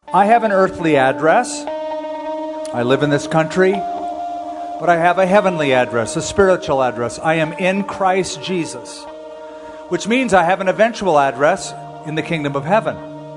I have an earthly address. I live in this country, but I have a heavenly address, a spiritual address. I am in Christ Jesus, which means I have an eventual address in the kingdom of heaven.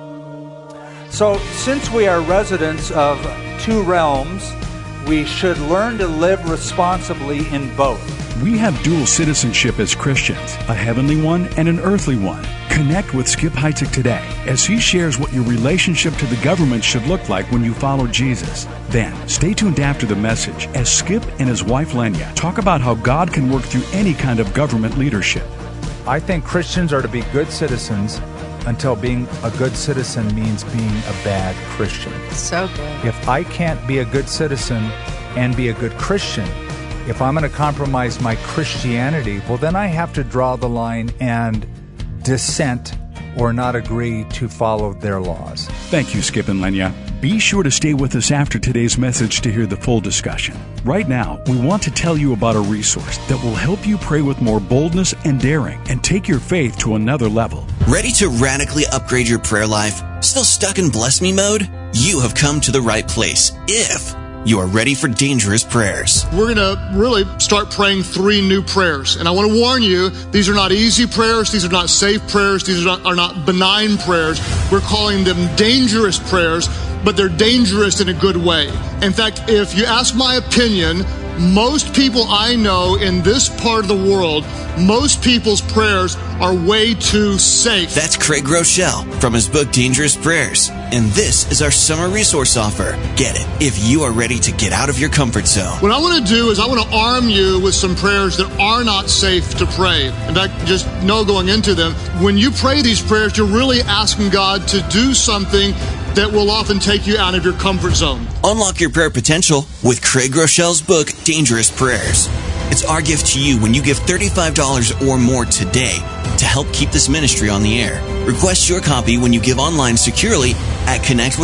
So, since we are residents of two realms, we should learn to live responsibly in both. We have dual citizenship as Christians, a heavenly one and an earthly one. Connect with Skip Heitzig today as he shares what your relationship to the government should look like when you follow Jesus. Then, stay tuned after the message as Skip and his wife Lenya talk about how God can work through any kind of government leadership. I think Christians are to be good citizens until being a good citizen means being a bad Christian. So good. If I can't be a good citizen and be a good Christian, if I'm going to compromise my Christianity, well, then I have to draw the line and dissent or not agree to follow their laws. Thank you, Skip and Lenya. Be sure to stay with us after today's message to hear the full discussion. Right now, we want to tell you about a resource that will help you pray with more boldness and daring and take your faith to another level. Ready to radically upgrade your prayer life? Still stuck in bless me mode? You have come to the right place if you are ready for dangerous prayers. We're going to really start praying 3 new prayers. And I want to warn you, these are not easy prayers. These are not safe prayers. These are not benign prayers. We're calling them dangerous prayers, but they're dangerous in a good way. In fact, if you ask my opinion, most people I know in this part of the world, most people's prayers are way too safe. That's Craig Groeschel from his book, Dangerous Prayers. And this is our summer resource offer. Get it if you are ready to get out of your comfort zone. What I want to do is I want to arm you with some prayers that are not safe to pray. In fact, just know going into them, when you pray these prayers, you're really asking God to do something that will often take you out of your comfort zone. Unlock your prayer potential with Craig Groeschel's book, Dangerous Prayers. It's our gift to you when you give $35 or more today to help keep this ministry on the air. Request your copy when you give online securely at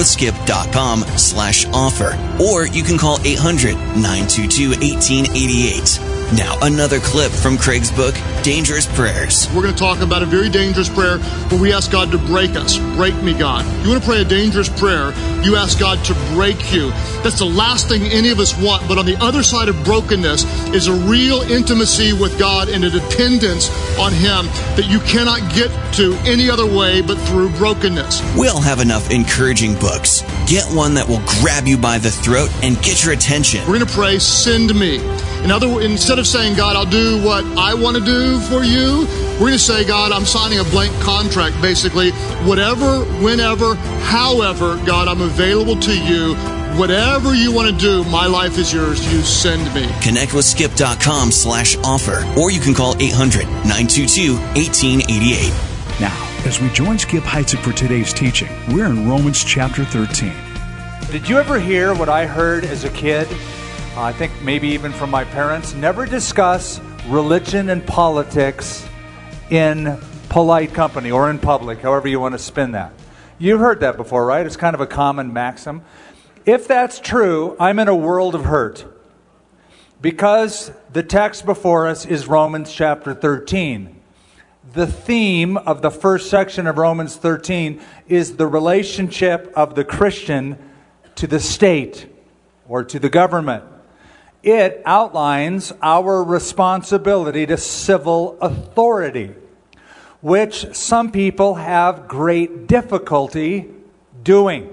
connectwithskip.com/offer. Or you can call 800-922-1888. Now, another clip from Craig's book, Dangerous Prayers. We're going to talk about a very dangerous prayer where we ask God to break us. Break me, God. You want to pray a dangerous prayer, you ask God to break you. That's the last thing any of us want. But on the other side of brokenness is a real intimacy with God and a dependence on Him that you cannot get to any other way but through brokenness. We all have enough encouraging books. Get one that will grab you by the throat and get your attention. We're going to pray, send me. Instead of saying, God, I'll do what I want to do for you, we're going to say, God, I'm signing a blank contract, basically. Whatever, whenever, however, God, I'm available to you. Whatever you want to do, my life is yours. You send me. ConnectWithSkip.com/offer. Or you can call 800-922-1888. Now, as we join Skip Heitzig for today's teaching, we're in Romans chapter 13. Did you ever hear what I heard as a kid? I think maybe even from my parents. Never discuss religion and politics in polite company or in public, however you want to spin that. You've heard that before, right? It's kind of a common maxim. If that's true, I'm in a world of hurt. Because the text before us is Romans chapter 13. The theme of the first section of Romans 13 is the relationship of the Christian to the state or to the government. It outlines our responsibility to civil authority, which some people have great difficulty doing.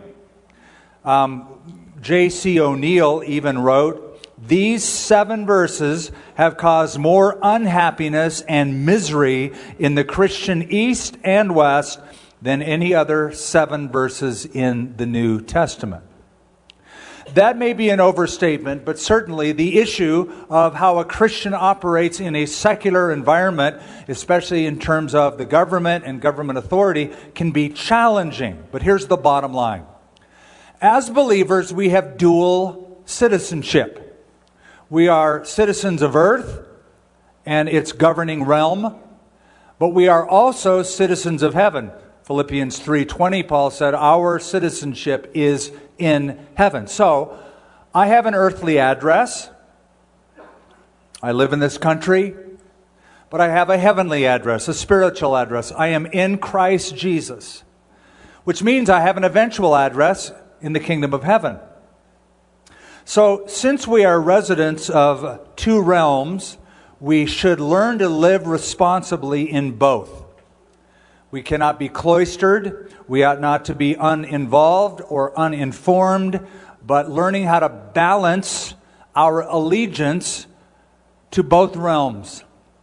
J.C. O'Neill even wrote, "These 7 verses have caused more unhappiness and misery in the Christian East and West than any other 7 verses in the New Testament." That may be an overstatement, but certainly the issue of how a Christian operates in a secular environment, especially in terms of the government and government authority, can be challenging. But here's the bottom line. As believers, we have dual citizenship. We are citizens of earth and its governing realm, but we are also citizens of heaven. Philippians 3:20, Paul said, our citizenship is in heaven. So, I have an earthly address. I live in this country, but I have a heavenly address, a spiritual address. I am in Christ Jesus, which means I have an eventual address in the kingdom of heaven. So, since we are residents of two realms, we should learn to live responsibly in both. We cannot be cloistered. We ought not to be uninvolved or uninformed, but learning how to balance our allegiance to both realms.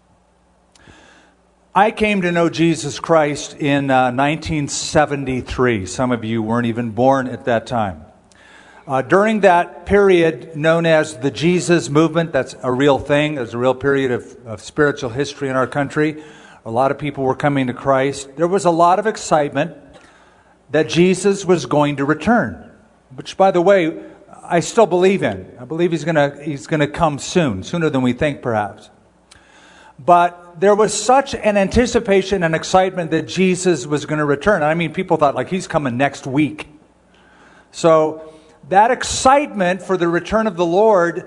I came to know Jesus Christ in 1973. Some of you weren't even born at that time. During that period known as the Jesus movement, that's a real thing. There's a real period of spiritual history in our country. A lot of people were coming to Christ. There was a lot of excitement that Jesus was going to return, which, by the way, I still believe in. I believe he's going to come soon, sooner than we think, perhaps. But there was such an anticipation and excitement that Jesus was going to return. I mean, people thought, like, he's coming next week. So that excitement for the return of the Lord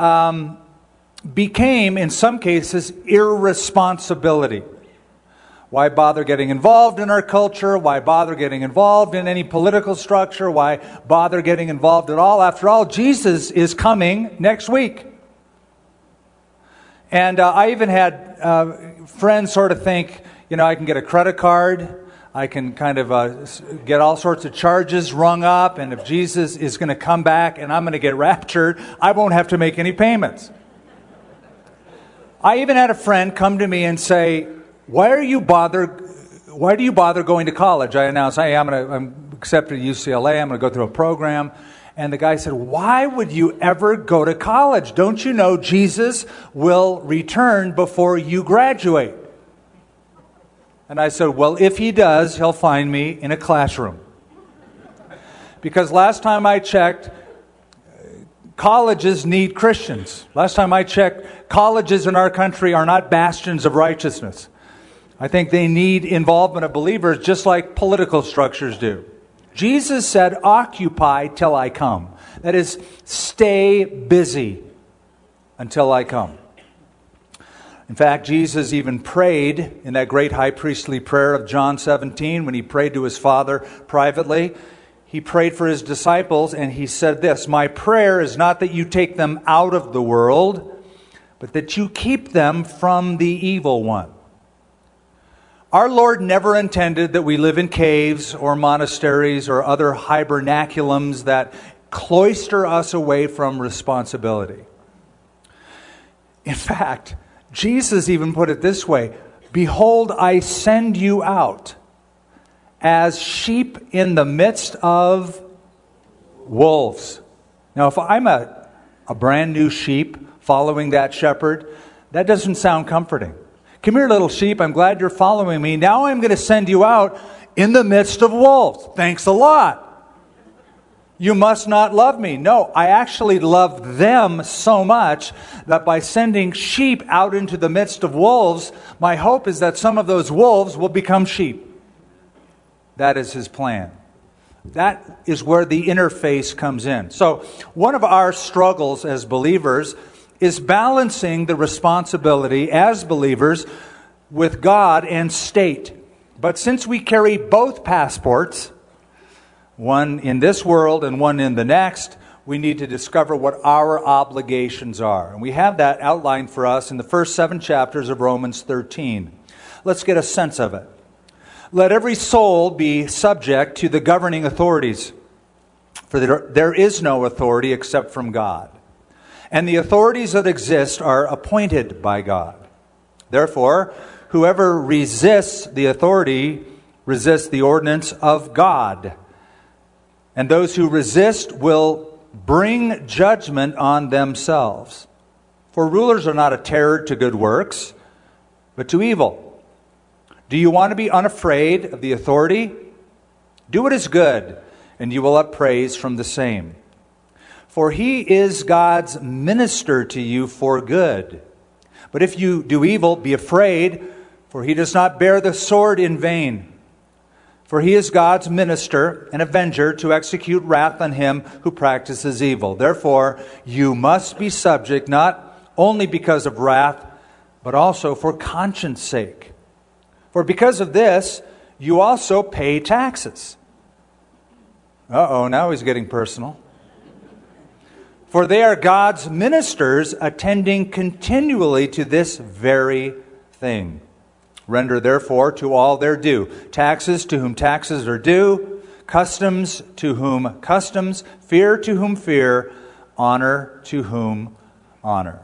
became, in some cases, irresponsibility. Why bother getting involved in our culture? Why bother getting involved in any political structure? Why bother getting involved at all? After all, Jesus is coming next week. And I even had friends sort of think, I can get a credit card. I can kind of get all sorts of charges rung up. And if Jesus is going to come back and I'm going to get raptured, I won't have to make any payments. I even had a friend come to me and say, why do you bother going to college? I announced, hey, I'm accepted at UCLA. I'm going to go through a program. And the guy said, why would you ever go to college? Don't you know Jesus will return before you graduate? And I said, well, if he does, he'll find me in a classroom. Because last time I checked, colleges need Christians. Last time I checked, colleges in our country are not bastions of righteousness. I think they need involvement of believers just like political structures do. Jesus said, occupy till I come. That is, stay busy until I come. In fact, Jesus even prayed in that great high priestly prayer of John 17 when he prayed to his Father privately. He prayed for his disciples and he said this, my prayer is not that you take them out of the world, but that you keep them from the evil one. Our Lord never intended that we live in caves or monasteries or other hibernaculums that cloister us away from responsibility. In fact, Jesus even put it this way, behold, I send you out as sheep in the midst of wolves. Now, if I'm a brand new sheep following that shepherd, that doesn't sound comforting. Come here, little sheep, I'm glad you're following me. Now I'm going to send you out in the midst of wolves. Thanks a lot. You must not love me. No, I actually love them so much that by sending sheep out into the midst of wolves, my hope is that some of those wolves will become sheep. That is his plan. That is where the interface comes in. So one of our struggles as believers is balancing the responsibility as believers with God and state. But since we carry both passports, one in this world and one in the next, we need to discover what our obligations are. And we have that outlined for us in the first 7 chapters of Romans 13. Let's get a sense of it. Let every soul be subject to the governing authorities, for there is no authority except from God. And the authorities that exist are appointed by God. Therefore, whoever resists the authority resists the ordinance of God. And those who resist will bring judgment on themselves. For rulers are not a terror to good works, but to evil. Do you want to be unafraid of the authority? Do what is good, and you will have praise from the same. For he is God's minister to you for good. But if you do evil, be afraid, for he does not bear the sword in vain. For he is God's minister and avenger to execute wrath on him who practices evil. Therefore, you must be subject not only because of wrath, but also for conscience sake. For because of this, you also pay taxes. Now he's getting personal. For they are God's ministers, attending continually to this very thing. Render therefore to all their due. Taxes to whom taxes are due. Customs to whom customs. Fear to whom fear. Honor to whom honor.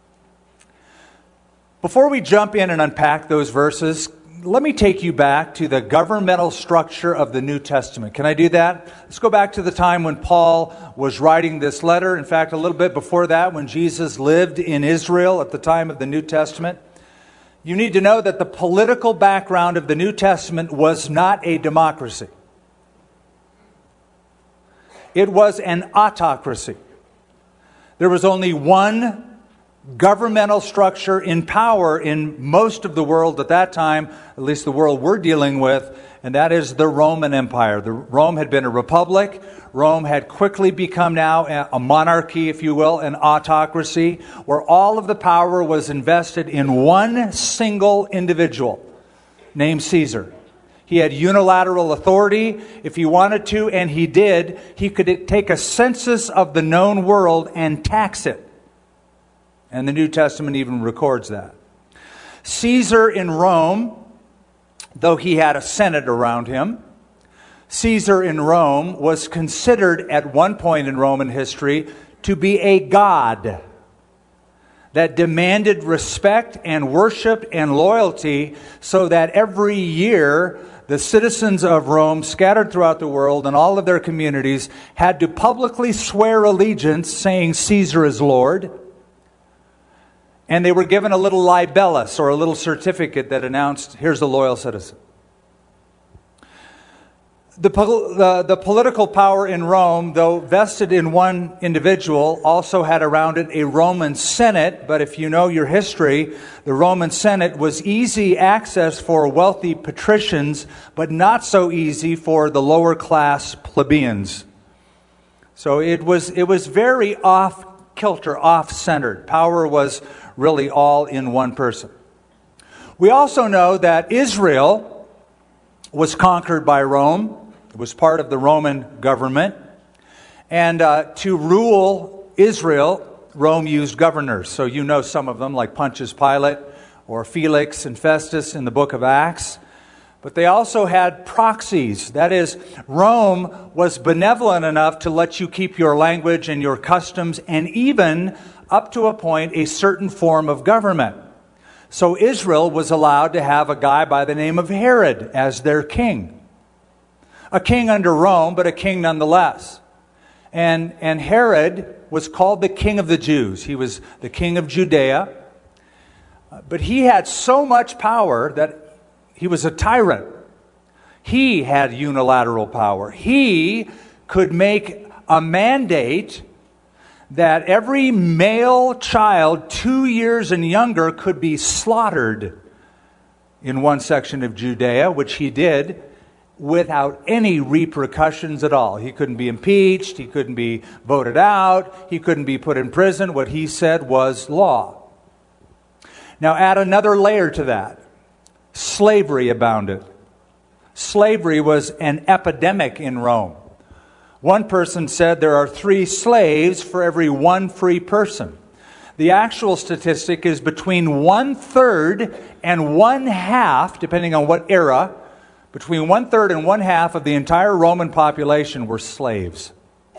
Before we jump in and unpack those verses, let me take you back to the governmental structure of the New Testament. Can I do that? Let's go back to the time when Paul was writing this letter. In fact, a little bit before that, when Jesus lived in Israel at the time of the New Testament. You need to know that the political background of the New Testament was not a democracy. It was an autocracy. There was only one governmental structure in power in most of the world at that time, at least the world we're dealing with, and that is the Roman Empire. Rome had been a republic. Rome had quickly become now a monarchy, if you will, an autocracy, where all of the power was invested in one single individual named Caesar. He had unilateral authority. If he wanted to, and he did, he could take a census of the known world and tax it. And the New Testament even records that. Caesar in Rome, though he had a Senate around him, Caesar in Rome was considered at one point in Roman history to be a god that demanded respect and worship and loyalty, so that every year the citizens of Rome scattered throughout the world and all of their communities had to publicly swear allegiance saying Caesar is Lord. And they were given a little libellus, or a little certificate that announced, here's a loyal citizen. The political power in Rome, though vested in one individual, also had around it a Roman Senate. But if you know your history, the Roman Senate was easy access for wealthy patricians, but not so easy for the lower class plebeians. So it was very off-kilter, off-centered. Power was really all in one person. We also know that Israel was conquered by Rome. It was part of the Roman government. And to rule Israel, Rome used governors. So you know some of them, like Pontius Pilate or Felix and Festus in the book of Acts. But they also had proxies. That is, Rome was benevolent enough to let you keep your language and your customs, and even, up to a point, a certain form of government. So Israel was allowed to have a guy by the name of Herod as their king. A king under Rome, but a king nonetheless. And Herod was called the king of the Jews. He was the king of Judea. But he had so much power that he was a tyrant. He had unilateral power. He could make a mandate that every male child 2 years and younger could be slaughtered in one section of Judea, which he did without any repercussions at all. He couldn't be impeached. He couldn't be voted out. He couldn't be put in prison. What he said was law. Now add another layer to that. Slavery abounded. Slavery was an epidemic in Rome. One person said there are 3 slaves for every 1 free person. The actual statistic is between 1/3 and 1/2, depending on what era, between 1/3 and 1/2 of the entire Roman population were slaves.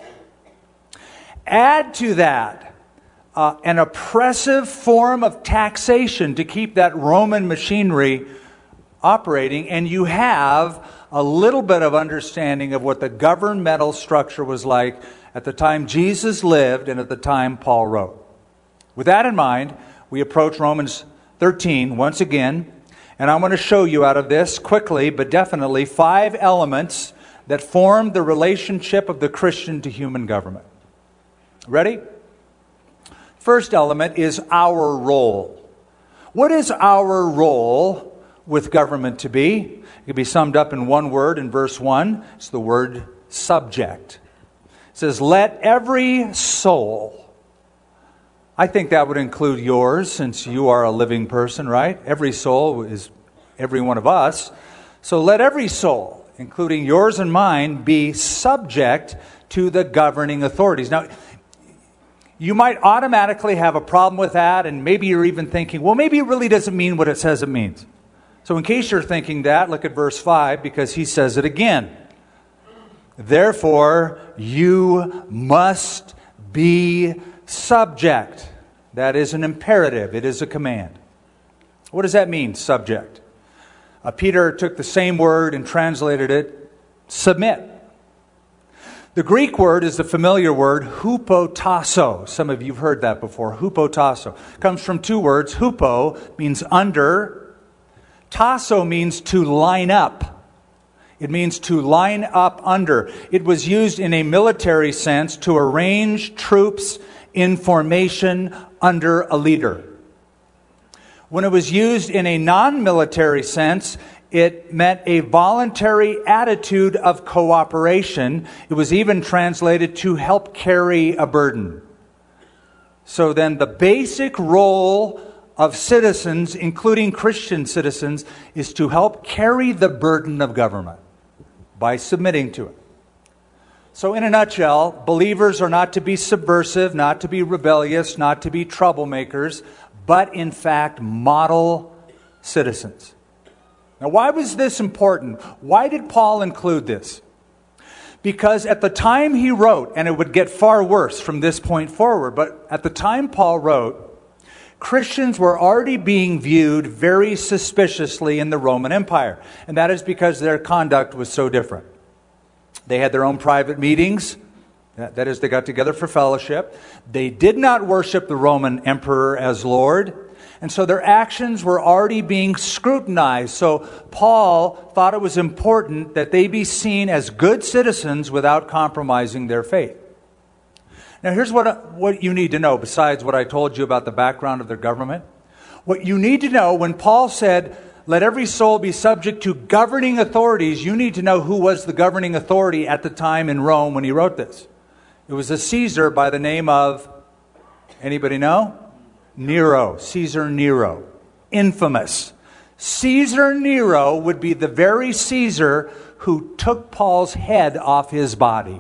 Add to that an oppressive form of taxation to keep that Roman machinery operating, and you have a little bit of understanding of what the governmental structure was like at the time Jesus lived and at the time Paul wrote. With that in mind, we approach Romans 13 once again, and I want to show you out of this quickly, but definitely, 5 elements that form the relationship of the Christian to human government. Ready? First element is our role. What is our role with government to be? It can be summed up in one word in verse 1. It's the word subject. It says, let every soul. I think that would include yours, since you are a living person, right? Every soul is every one of us. So let every soul including yours and mine, be subject to the governing authorities. Now, you might automatically have a problem with that, and maybe you're even thinking, well, maybe it really doesn't mean what it says it means. So in case you're thinking that, look at verse 5, because he says it again. Therefore, you must be subject. That is an imperative. It is a command. What does that mean, subject? Peter took the same word and translated it, submit. The Greek word is the familiar word, hupotasso. Some of you have heard that before, hupotasso. Comes from two words. Hupo means under. Tasso means to line up. It means to line up under. It was used in a military sense to arrange troops in formation under a leader. When it was used in a non-military sense, it meant a voluntary attitude of cooperation. It was even translated to help carry a burden. So then the basic role of citizens, including Christian citizens, is to help carry the burden of government by submitting to it. So in a nutshell, believers are not to be subversive, not to be rebellious, not to be troublemakers, but in fact model citizens. Now, why was this important? Why did Paul include this? Because at the time he wrote, and it would get far worse from this point forward, but at the time Paul wrote, Christians were already being viewed very suspiciously in the Roman Empire. And that is because their conduct was so different. They had their own private meetings. That is, they got together for fellowship. They did not worship the Roman emperor as Lord. And so their actions were already being scrutinized. So Paul thought it was important that they be seen as good citizens without compromising their faith. Now here's what you need to know besides what I told you about the background of their government. What you need to know when Paul said, let every soul be subject to governing authorities, you need to know who was the governing authority at the time in Rome when he wrote this. It was a Caesar by the name of, anybody know? Nero. Caesar Nero. Infamous. Caesar Nero would be the very Caesar who took Paul's head off his body.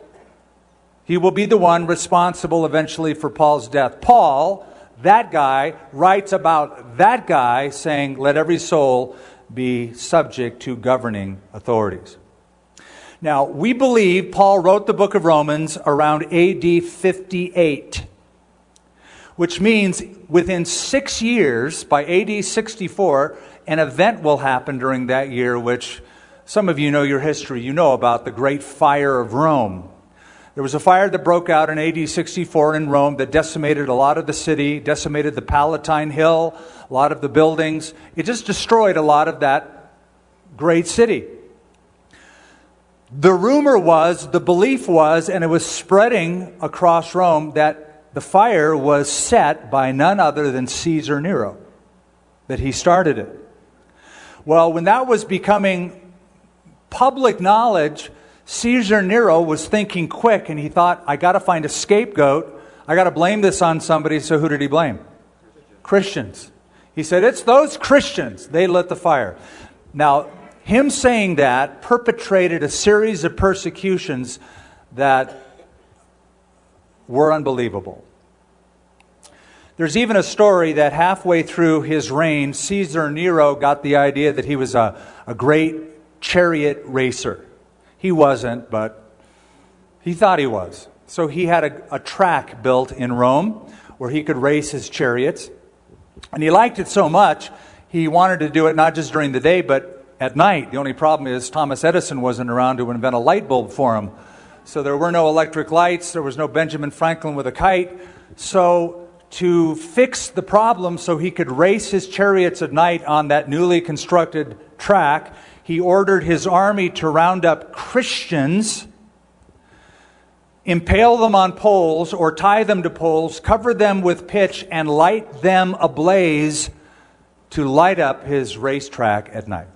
He will be the one responsible eventually for Paul's death. Paul, that guy, writes about that guy saying, let every soul be subject to governing authorities. Now, we believe Paul wrote the book of Romans around AD 58, which means within 6 years, by AD 64, an event will happen during that year, which some of you know your history. You know about the Great Fire of Rome. There was a fire that broke out in AD 64 in Rome that decimated a lot of the city, decimated the Palatine Hill, a lot of the buildings. It just destroyed a lot of that great city. The rumor was, the belief was, and it was spreading across Rome, that the fire was set by none other than Caesar Nero, that he started it. Well, when that was becoming public knowledge, Caesar Nero was thinking quick, and he thought, I got to find a scapegoat. I got to blame this on somebody. So who did he blame? Christians. He said, it's those Christians. They lit the fire. Now, him saying that perpetrated a series of persecutions that were unbelievable. There's even a story that halfway through his reign, Caesar Nero got the idea that he was a great chariot racer. He wasn't, but he thought he was. So he had a track built in Rome where he could race his chariots. And he liked it so much, he wanted to do it not just during the day, but at night. The only problem is Thomas Edison wasn't around to invent a light bulb for him. So there were no electric lights. There was no Benjamin Franklin with a kite. So to fix the problem so he could race his chariots at night on that newly constructed track, he ordered his army to round up Christians, impale them on poles or tie them to poles, cover them with pitch, and light them ablaze to light up his racetrack at night.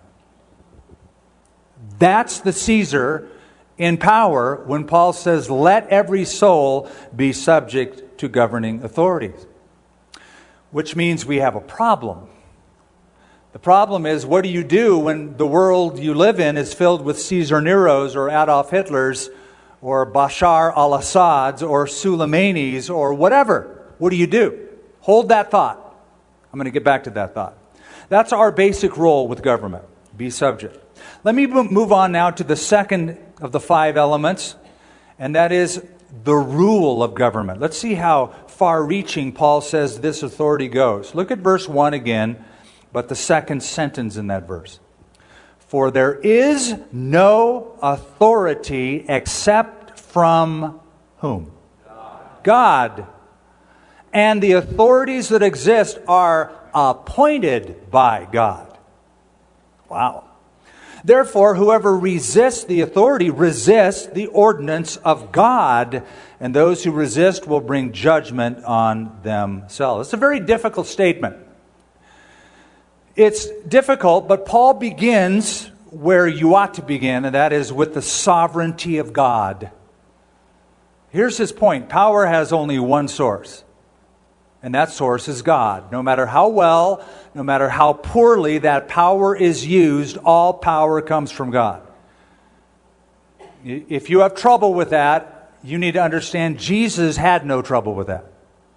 That's the Caesar in power when Paul says, let every soul be subject to governing authorities. Which means we have a problem. The problem is, what do you do when the world you live in is filled with Caesar Neros or Adolf Hitlers or Bashar al-Assads or Soleimani's or whatever? What do you do? Hold that thought. I'm going to get back to that thought. That's our basic role with government. Be subject. Let me move on now to the second of the 5 elements, and that is the rule of government. Let's see how far-reaching Paul says this authority goes. Look at verse 1 again, but the second sentence in that verse. For there is no authority except from whom? God. And the authorities that exist are appointed by God. Wow. Therefore, whoever resists the authority resists the ordinance of God, and those who resist will bring judgment on themselves. It's a very difficult statement. It's difficult, but Paul begins where you ought to begin, and that is with the sovereignty of God. Here's his point. Power has only one source, and that source is God. No matter how well, no matter how poorly that power is used, all power comes from God. If you have trouble with that, you need to understand Jesus had no trouble with that.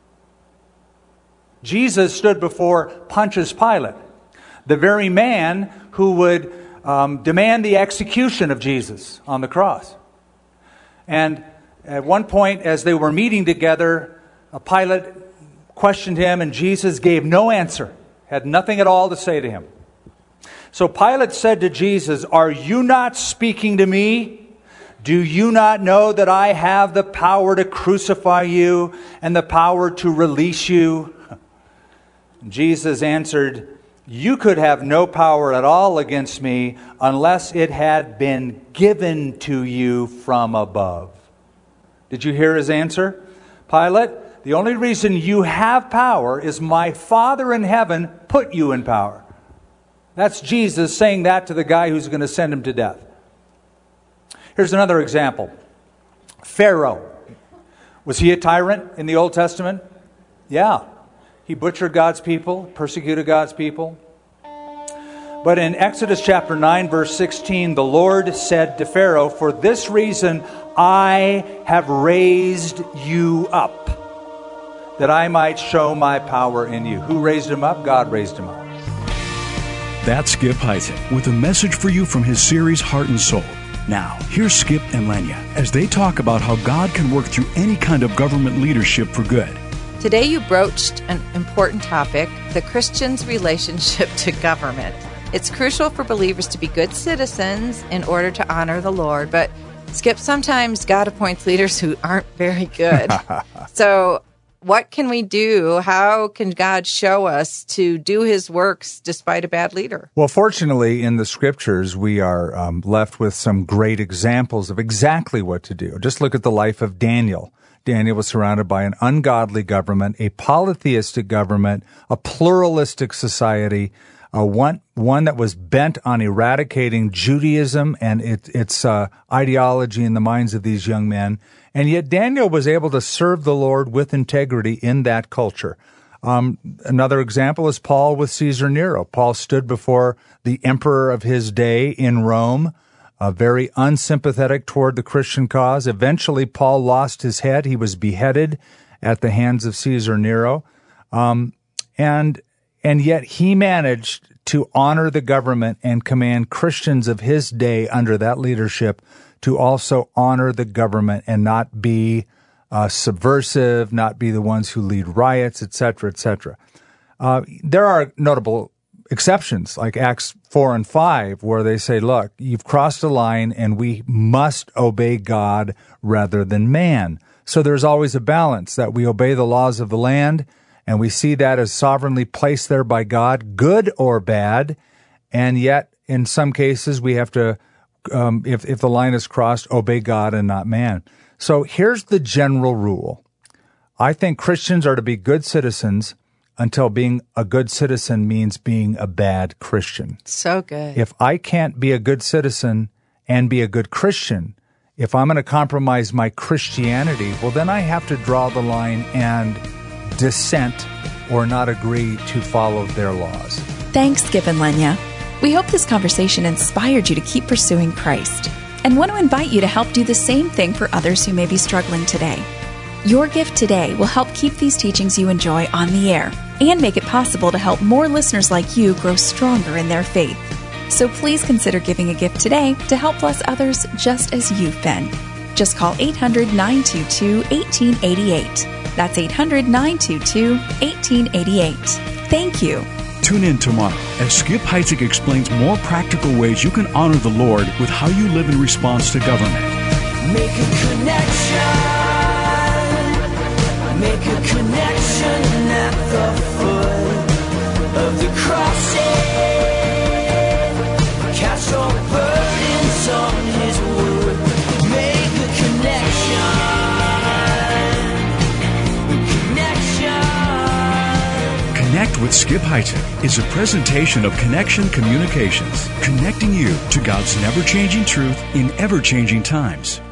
Jesus stood before Pontius Pilate, the very man who would demand the execution of Jesus on the cross. And at one point, as they were meeting together, Pilate questioned him, and Jesus gave no answer, had nothing at all to say to him. So Pilate said to Jesus, "Are you not speaking to me? Do you not know that I have the power to crucify you and the power to release you?" Jesus answered, "You could have no power at all against me unless it had been given to you from above." Did you hear his answer? Pilate, the only reason you have power is my Father in heaven put you in power. That's Jesus saying that to the guy who's going to send him to death. Here's another example. Pharaoh. Was he a tyrant in the Old Testament? Yeah. He butchered God's people, persecuted God's people. But in Exodus chapter 9, verse 16, the Lord said to Pharaoh, "For this reason I have raised you up, that I might show my power in you." Who raised him up? God raised him up. That's Skip Heitzig with a message for you from his series Heart and Soul. Now, here's Skip and Lenya as they talk about how God can work through any kind of government leadership for good. Today you broached an important topic, the Christian's relationship to government. It's crucial for believers to be good citizens in order to honor the Lord. But, Skip, sometimes God appoints leaders who aren't very good. So what can we do? How can God show us to do his works despite a bad leader? Well, fortunately, in the scriptures, we are left with some great examples of exactly what to do. Just look at the life of Daniel. Daniel was surrounded by an ungodly government, a polytheistic government, a pluralistic society, one that was bent on eradicating Judaism and its ideology in the minds of these young men. And yet Daniel was able to serve the Lord with integrity in that culture. Another example is Paul with Caesar Nero. Paul stood before the emperor of his day in Rome, very unsympathetic toward the Christian cause. Eventually, Paul lost his head. He was beheaded at the hands of Caesar Nero. And yet he managed to honor the government and command Christians of his day under that leadership to also honor the government and not be subversive, not be the ones who lead riots, etc., etc. There are notable exceptions, like Acts 4 and 5, where they say, look, you've crossed a line and we must obey God rather than man. So there's always a balance that we obey the laws of the land, and we see that as sovereignly placed there by God, good or bad, and yet in some cases we have to, if the line is crossed, obey God and not man. So here's the general rule. I think Christians are to be good citizens until being a good citizen means being a bad Christian. So good. If I can't be a good citizen and be a good Christian, if I'm going to compromise my Christianity, well, then I have to draw the line and dissent or not agree to follow their laws. Thanks, Skip and Lenya. We hope this conversation inspired you to keep pursuing Christ and want to invite you to help do the same thing for others who may be struggling today. Your gift today will help keep these teachings you enjoy on the air and make it possible to help more listeners like you grow stronger in their faith. So please consider giving a gift today to help bless others just as you've been. Just call 800-922-1888. That's 800-922-1888. Thank you. Tune in tomorrow as Skip Heitzig explains more practical ways you can honor the Lord with how you live in response to government. Make a connection. Make a connection at the foot of the crossing. Cast your burdens on His wood. Make a connection. Connect with Skip Heitzig is a presentation of Connection Communications, connecting you to God's never-changing truth in ever-changing times.